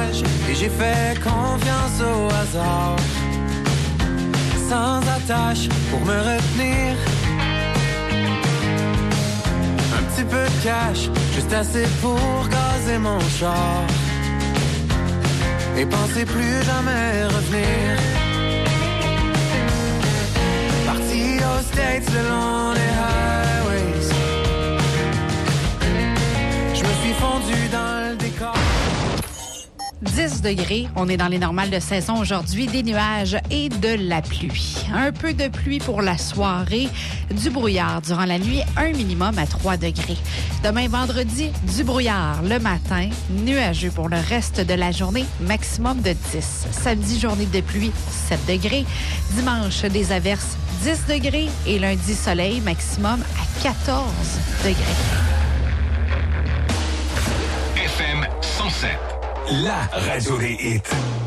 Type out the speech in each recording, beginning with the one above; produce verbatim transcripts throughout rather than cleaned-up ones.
nuages et j'ai fait confiance au hasard. Sans attache pour me retenir. Un petit peu de cash, juste assez pour gazer mon char. Et penser plus jamais revenir. Parti aux States le long des highways. Je me suis fondu dans le décor. dix degrés, on est dans les normales de saison aujourd'hui, des nuages et de la pluie. Un peu de pluie pour la soirée, du brouillard durant la nuit, un minimum à trois degrés. Demain vendredi, du brouillard le matin, nuageux pour le reste de la journée, maximum de dix. Samedi, journée de pluie, sept degrés. Dimanche, des averses, dix degrés et lundi, soleil, maximum à quatorze degrés. F M cent sept. La radio des hits.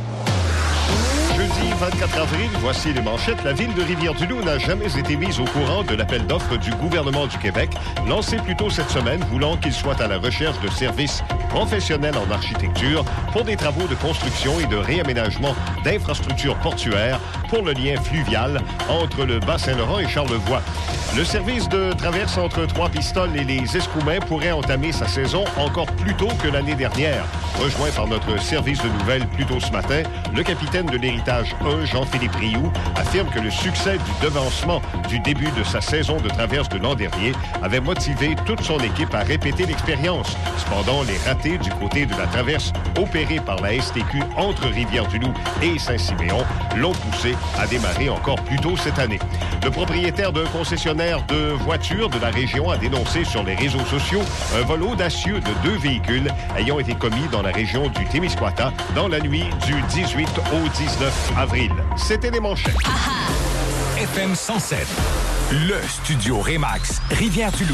Jeudi vingt-quatre avril, voici les manchettes. La ville de Rivière-du-Loup n'a jamais été mise au courant de l'appel d'offres du gouvernement du Québec, lancé plus tôt cette semaine, voulant qu'il soit à la recherche de services professionnels en architecture pour des travaux de construction et de réaménagement d'infrastructures portuaires pour le lien fluvial entre le Bas-Saint-Laurent et Charlevoix. Le service de traverse entre Trois-Pistoles et les Escoumins pourrait entamer sa saison encore plus tôt que l'année dernière. Rejoint par notre service de nouvelles plus tôt ce matin, le capitaine de l'Héritage un, Jean-Philippe Rioux, affirme que le succès du devancement du début de sa saison de traverse de l'an dernier avait motivé toute son équipe à répéter l'expérience. Cependant, les ratés du côté de la traverse opérée par la S T Q entre Rivière-du-Loup et Saint-Siméon l'ont poussé à démarrer encore plus tôt cette année. Le propriétaire d'un concessionnaire de voitures de la région a dénoncé sur les réseaux sociaux un vol audacieux de deux véhicules ayant été commis dans la région du Témiscouata dans la nuit du dix-huit au dix-neuf avril. C'était les manchettes. F M cent sept, le studio Remax, Rivière-du-Loup.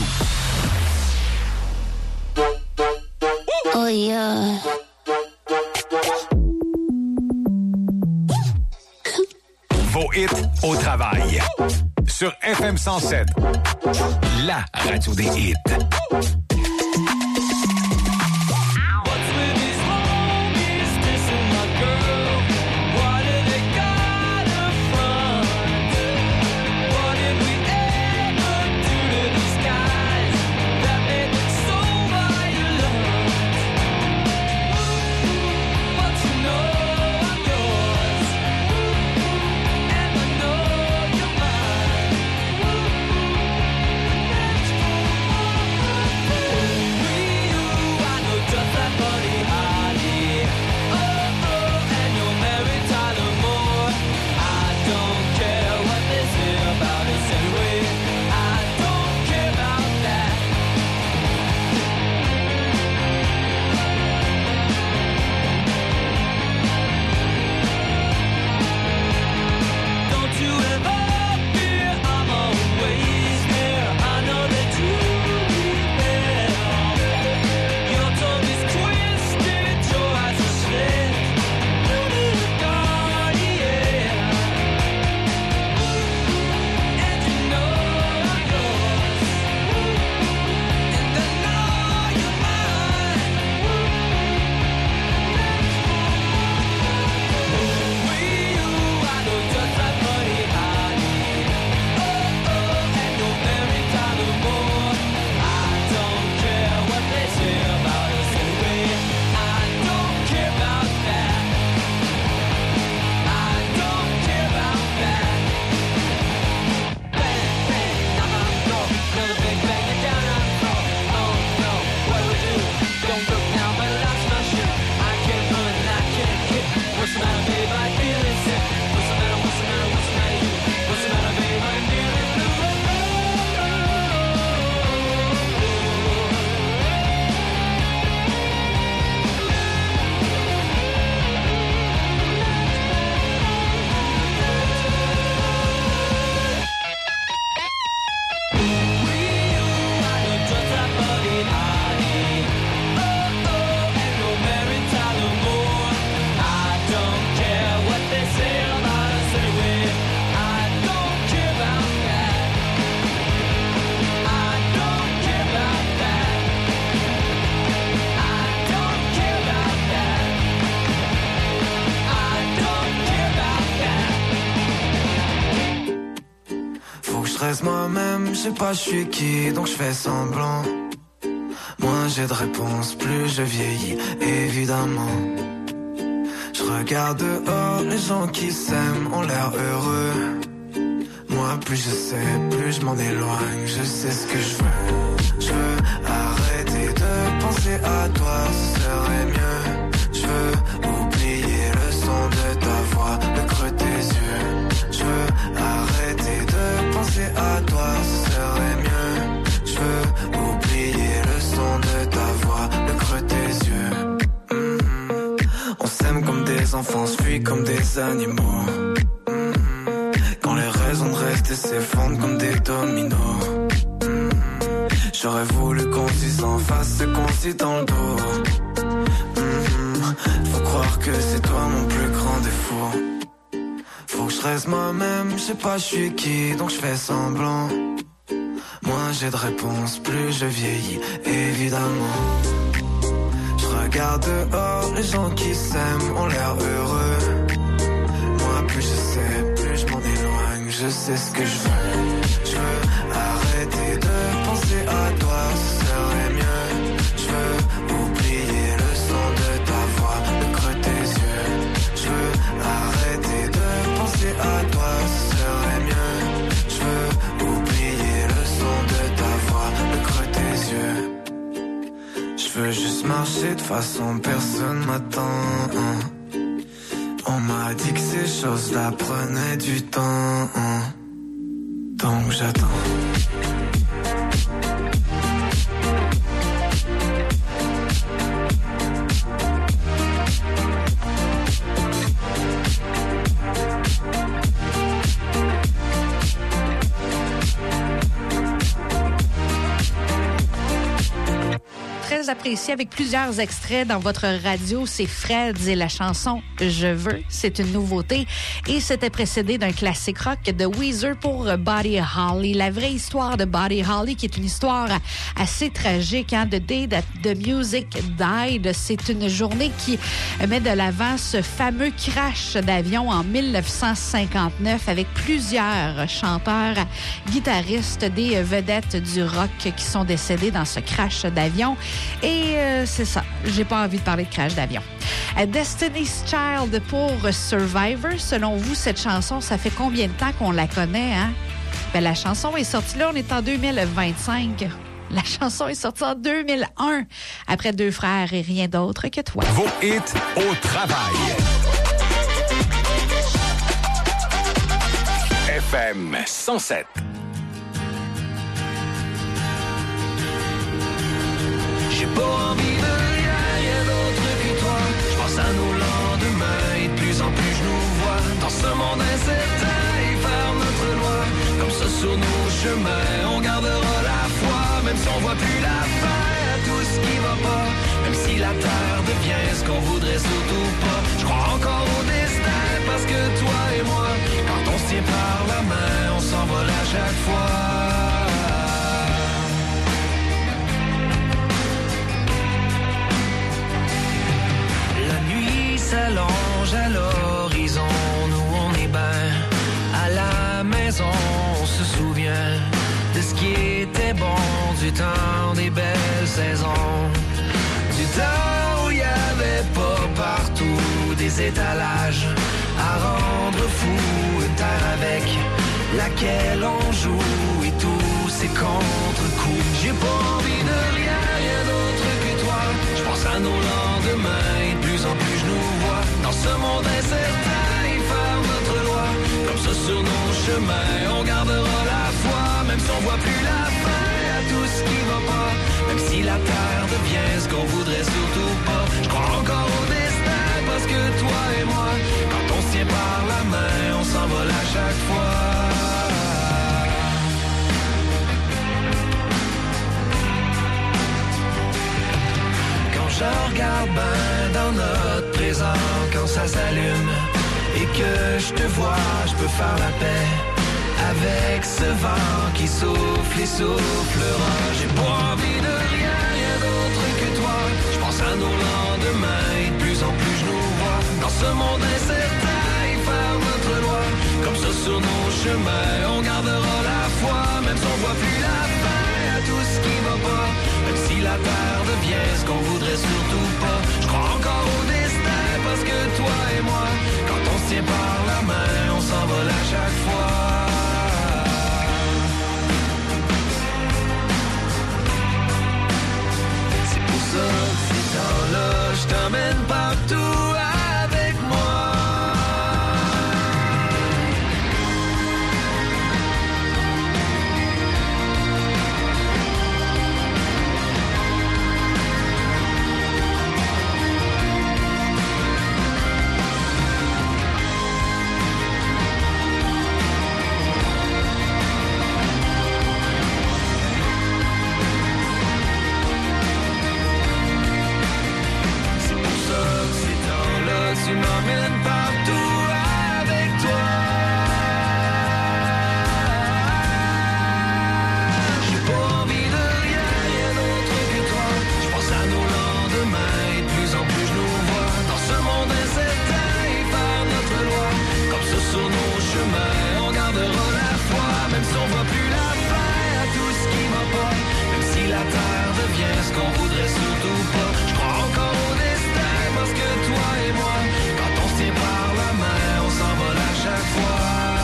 Oh yeah. Vos hits au travail. Sur F M cent sept, la radio des hits. Let's go. reste moi-même, je sais pas je suis qui, donc je fais semblant. Moins j'ai de réponses, plus je vieillis, évidemment. Je regarde dehors, les gens qui s'aiment ont l'air heureux. Moi plus je sais, plus je m'en éloigne, je sais ce que je veux. Je veux arrêter de penser à toi, ce serait mieux. Je veux oublier le son de ta voix, le creux de tes yeux. Je veux arrêter de penser à toi, ce serait mieux. Je veux oublier le son de ta voix, le creux de tes yeux. Mm-hmm. On s'aime comme des enfants, se fuit comme des animaux. Mm-hmm. Quand les raisons de rester s'effondrent comme des dominos. Mm-hmm. J'aurais voulu qu'on se dise en face ce qu'on se dit dans le dos. Mm-hmm. Faut croire que c'est toi mon plus grand défaut. Faut que je reste moi-même, je sais pas je suis qui, donc je fais semblant. Moins j'ai de réponses, plus je vieillis, évidemment. Je regarde dehors, les gens qui s'aiment ont l'air heureux. Moi plus je sais, plus je m'en éloigne, je sais ce que je veux. Je veux arrêter de penser à toi, ce serait mieux. Je veux oublier le son de ta voix, le creux de tes yeux. Je veux arrêter de penser à toi, ce serait mieux. Je veux oublier le son de ta voix, le creux de tes yeux. Je veux juste marcher de façon personne m'attend. On m'a dit que ces choses-là prenaient du temps. Donc j'attends. Très apprécié avec plusieurs extraits dans votre radio. C'est Fred et la chanson Je veux. C'est une nouveauté. Et c'était précédé d'un classique rock de Weezer pour Buddy Holly. La vraie histoire de Buddy Holly, qui est une histoire assez tragique, hein, The Day That the Music Died. C'est une journée qui met de l'avant ce fameux crash d'avion en mille neuf cent cinquante-neuf avec plusieurs chanteurs, guitaristes, des vedettes du rock qui sont décédés dans ce crash d'avion. Et euh, c'est ça, j'ai pas envie de parler de crash d'avion. Euh, Destiny's Child pour Survivor. Selon vous, cette chanson, ça fait combien de temps qu'on la connaît, hein? Ben, la chanson est sortie là, on est en deux mille vingt-cinq. La chanson est sortie en deux mille un, après Deux frères et rien d'autre que toi. Vos hits au travail. F M cent sept. J'ai pas envie de rien, rien d'autre que toi. Je pense à nos lendemains et de plus en plus je nous vois dans ce monde incertain et faire notre loi. Comme ça sur nos chemins, on gardera la foi, même si on voit plus la fin à tout ce qui va pas. Même si la terre devient ce qu'on voudrait surtout pas. Je crois encore au destin parce que toi et moi, quand on se tient par la main, on s'envole à chaque fois. S'allonge à l'horizon, nous on est ben à la maison, on se souvient de ce qui était bon, du temps des belles saisons, du temps où il y avait pas partout des étalages à rendre fou, une terre avec laquelle on joue et tous ces contre-coups. J'ai pas envie de rien, rien d'autre que toi. Je pense à nos lendemains et de plus en plus je nous vois dans ce monde incertain et faire notre loi. Comme ça sur nos chemins, on gardera la foi, même si on voit plus la fin à tout ce qui va pas. Même si la terre devient ce qu'on voudrait surtout pas. Je crois encore au destin parce que toi et moi, quand on se tient par la main, on s'envole à chaque fois. Je regarde ben dans notre présent quand ça s'allume et que je te vois, je peux faire la paix avec ce vent qui souffle et soufflera. J'ai pas envie de rien, rien d'autre que toi. Je pense à nos lendemains et de plus en plus je nous vois dans ce monde incertain et faire notre loi. Comme ça sur nos chemins, on gardera la foi. même si on voit plus la fin à tout ce qui va pas. Même si la terre devient ce qu'on voudrait surtout pas. Je crois encore au destin parce que toi et moi, quand on se tient par la main, on s'envole à chaque fois. C'est pour ça que ces temps-là, je t'emmène partout avec moi. Tu m'emmènes partout avec toi. J'ai pas envie de rien, rien d'autre que toi. Je pense à nos lendemains et de plus en plus je nous vois dans ce monde incertain et faire notre loi. Comme ça sur nos chemins, on gardera la foi. Même si on voit plus la fin à tout ce qui va pas. Même si la terre devient ce qu'on voudrait surtout pas. Je crois encore au destin parce que toi et moi, c'est par la main, on s'envole à chaque fois.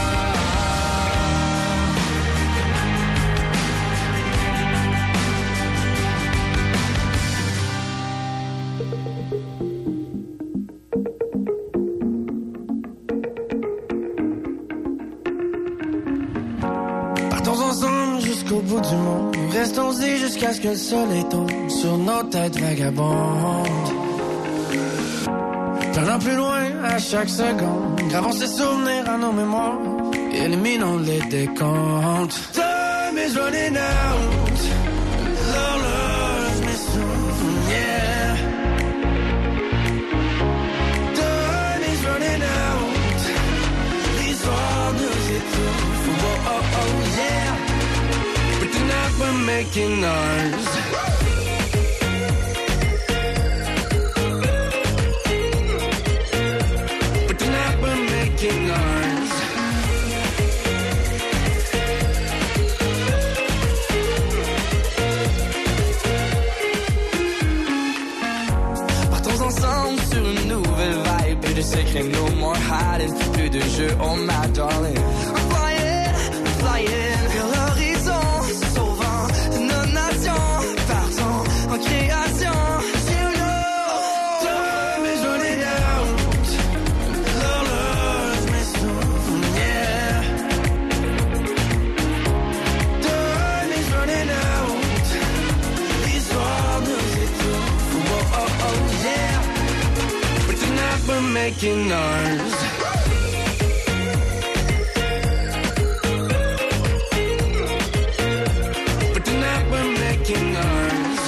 Partons ensemble jusqu'au bout du monde. Restons-y jusqu'à ce que le soleil tombe sur nos têtes vagabondes. Planant plus loin à chaque seconde, gravons ces souvenirs à nos mémoires, éliminons les décomptes. Time is running out, l'horloge me souffle, yeah. Time is running out, l'histoire nous étouffe, oh oh oh yeah. But tonight we're making ours. Partons ensemble sur une nouvelle vibe. Plus de secrets, no more hiding. Plus de jeux, oh my darling. I'm flying, I'm flying vers l'horizon, sauvant notre nation. Partons en création. Making ours. But tonight we're making ours.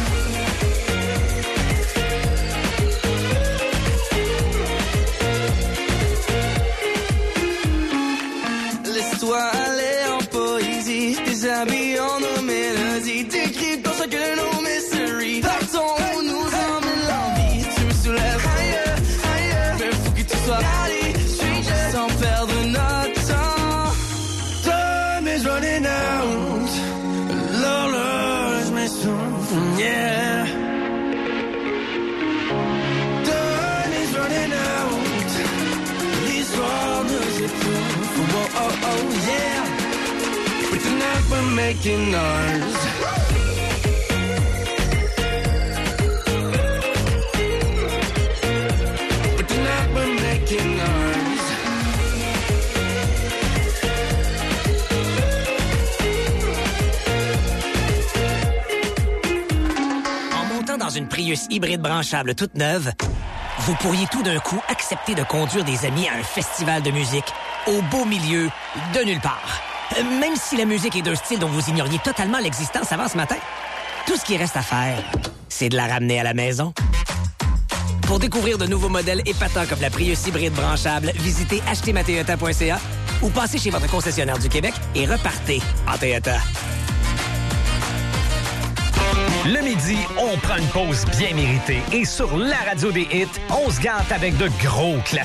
Laisse-toi aller en poésie, déshabillons nos mélodies, décris dans chacun de nos mysteries. Partons où nous emmène l'envie, tu me soulèves. Sans perdre notre temps. Time is running out, l'horloge m'essouffle, yeah. Time is running out, l'histoire nous étouffe, oh oh oh yeah. But tonight we're making ours. But tonight we're making ours. Dans une Prius hybride branchable toute neuve, vous pourriez tout d'un coup accepter de conduire des amis à un festival de musique au beau milieu de nulle part. Même si la musique est d'un style dont vous ignoriez totalement l'existence avant ce matin, tout ce qui reste à faire, c'est de la ramener à la maison. Pour découvrir de nouveaux modèles épatants comme la Prius hybride branchable, visitez achetez ma toyota point c a ou passez chez votre concessionnaire du Québec et repartez en Toyota. Le midi, on prend une pause bien méritée et sur la radio des hits, on se gâte avec de gros classiques.